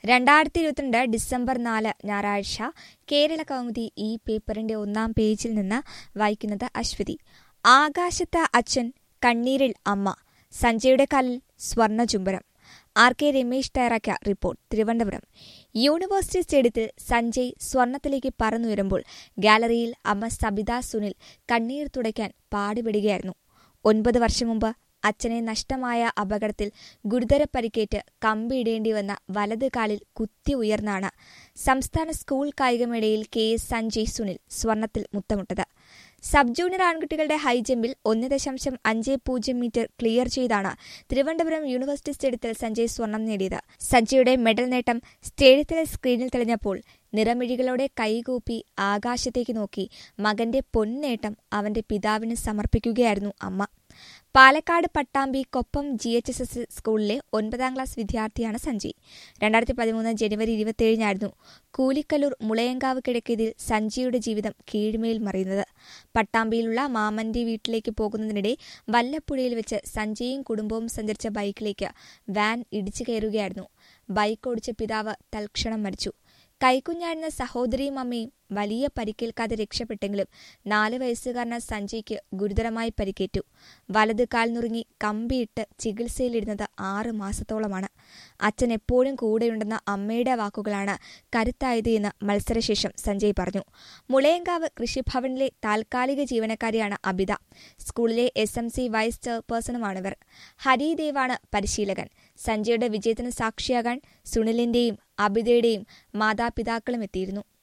2022 December 4 ഞായറാഴ്ച കേരള കൗമുദി ഈ പേപ്പറിന്റെ ഒന്നാം പേജിൽ നിന്ന് വായിക്കുന്നത് അശ്വതി. ആകാശത്ത് അച്ഛൻ, കണ്ണീരിൽ അമ്മ. സഞ്ജയുടെ കാലിൽ സ്വർണ്ണചുംബനം. ആർ കെ രമേശ് തയ്യാറാക്കിയ റിപ്പോർട്ട്. തിരുവനന്തപുരം. യൂണിവേഴ്സിറ്റി സ്റ്റേഡിയത്തിൽ സഞ്ജയ് സ്വർണത്തിലേക്ക് പറന്നുയരുമ്പോൾ ഗാലറിയിൽ അമ്മ സബിത സുനിൽ കണ്ണീർ തുടയ്ക്കാൻ പാടുപെടുകയായിരുന്നു. 9 വർഷം മുമ്പ് അച്ഛനെ നഷ്ടമായ അപകടത്തിൽ ഗുരുതര പരിക്കേറ്റ് കമ്പിയിടേണ്ടി വന്ന വലത് കാലിൽ കുത്തി ഉയർന്നാണ് സംസ്ഥാന സ്കൂൾ കായികമേളയിൽ KS സഞ്ജയ് സുനിൽ സ്വർണത്തിൽ മുത്തമിട്ടത്. സബ് ജൂനിയർ ആൺകുട്ടികളുടെ ഹൈജമ്പിൽ 1.50 മീറ്റർ ക്ലിയർ ചെയ്താണ് തിരുവനന്തപുരം യൂണിവേഴ്സിറ്റി സ്റ്റേഡിയത്തിൽ സഞ്ജയ് സ്വർണം നേടിയത്. സഞ്ജയുടെ മെഡൽ നേട്ടം സ്റ്റേഡിയത്തിലെ സ്ക്രീനിൽ തെളിഞ്ഞപ്പോൾ നിറമിഴികളോടെ കൈകൂപ്പി ആകാശത്തേക്ക് നോക്കി മകന്റെ പൊന്നേട്ടം അവന്റെ പിതാവിന് സമർപ്പിക്കുകയായിരുന്നു അമ്മ. പാലക്കാട് പട്ടാമ്പി കൊപ്പം GHSS സ്കൂളിലെ 9ാം ക്ലാസ് വിദ്യാർത്ഥിയാണ് സഞ്ജയ്. 2013 ജനുവരി 27 കൂലിക്കല്ലൂർ മുളയങ്കാവ് കിഴക്കേതിൽ സഞ്ജയുടെ ജീവിതം കീഴ്മേൽ മറിയുന്നത്. പട്ടാമ്പിയിലുള്ള മാമന്റെ വീട്ടിലേക്ക് പോകുന്നതിനിടെ വല്ലപ്പുഴയിൽ വെച്ച് സഞ്ജയും കുടുംബവും സഞ്ചരിച്ച ബൈക്കിലേക്ക് വാൻ ഇടിച്ചു കയറുകയായിരുന്നു. ബൈക്ക് ഓടിച്ച പിതാവ് തൽക്ഷണം മരിച്ചു. കൈക്കുഞ്ഞായിരുന്ന സഹോദരിയും അമ്മയും വലിയ പരിക്കേൽക്കാതെ രക്ഷപ്പെട്ടെങ്കിലും 4 വയസ്സുകാരന സഞ്ജയ്ക്ക് ഗുരുതരമായി പരിക്കേറ്റു. വലത് കാൽ നുറുങ്ങി കമ്പിയിട്ട് ചികിത്സയിലിരുന്നത് 6 മാസത്തോളമാണ്. അച്ഛൻ എപ്പോഴും കൂടെയുണ്ടെന്ന അമ്മയുടെ വാക്കുകളാണ് കരുത്തായത് എന്ന് മത്സരശേഷം സഞ്ജയ് പറഞ്ഞു. മുളയങ്കാവ് കൃഷിഭവനിലെ താൽക്കാലിക ജീവനക്കാരിയാണ് അബിത. സ്കൂളിലെ SMC വൈസ് ചെയർപേഴ്സണുമാണിവർ. ഹരിദേവാണ് പരിശീലകൻ. സഞ്ജയുടെ വിജയത്തിന് സാക്ഷിയാകാൻ സുനിലിന്റെയും അബിതയുടെയും മാതാപിതാക്കളും എത്തിയിരുന്നു.